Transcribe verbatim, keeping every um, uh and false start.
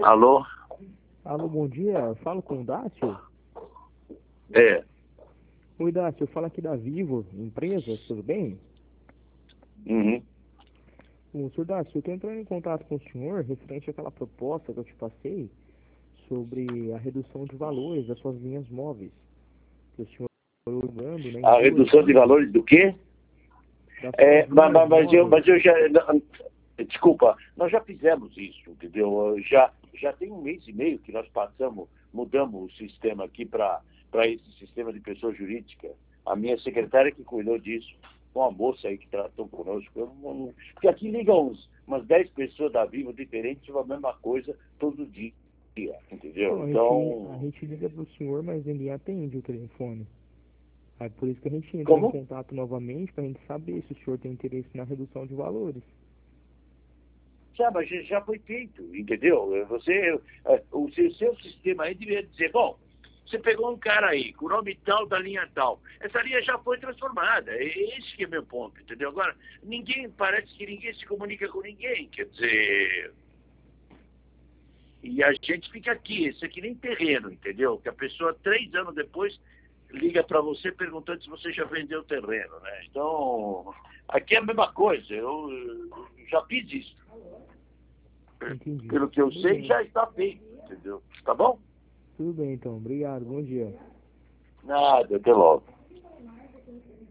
Alô? Alô, bom dia. Eu falo com o Dácio? É. Oi, Dácio. Eu falo aqui da Vivo, empresa, tudo bem? Uhum. O senhor Dácio, eu estou entrando em contato com o senhor referente àquela proposta que eu te passei sobre a redução de valores das suas linhas móveis. Que o senhor está olhando, né, em A duas redução de linhas valores do quê? das suas É, mas, linhas mas- mas eu, móveis. mas eu já. não, Desculpa, nós já fizemos isso, entendeu? Já, já tem um mês e meio que nós passamos, mudamos o sistema aqui para esse sistema de pessoa jurídica. A minha secretária que cuidou disso, uma moça aí que tratou conosco. Eu não- porque aqui ligam uns, umas dez pessoas da Vivo diferentes sobre a mesma coisa todo dia, Então, entendeu? a gente, a Então, gente liga para o senhor, mas ninguém atende o telefone. É por isso que a gente entra em como? contato novamente para a gente saber se o senhor tem interesse na redução de valores. Sabe, já já foi feito, entendeu? Você, eh, o seu, seu sistema aí devia dizer, bom, você pegou um cara aí, com o nome tal da linha tal. Essa linha já foi transformada. Esse que é meu ponto, entendeu? Agora, ninguém, parece que ninguém se comunica com ninguém. Quer dizer, e a gente fica aqui, isso aqui nem terreno, entendeu? Que a pessoa, três anos depois, liga para você perguntando se você já vendeu o terreno, né? Então, aqui é a mesma coisa. Eu, eu já fiz isso. Entendi. Pelo que eu Tudo sei, bem. já está feito, entendeu? Tá bom? Tudo bem, então. Obrigado. Bom dia. Nada, até logo.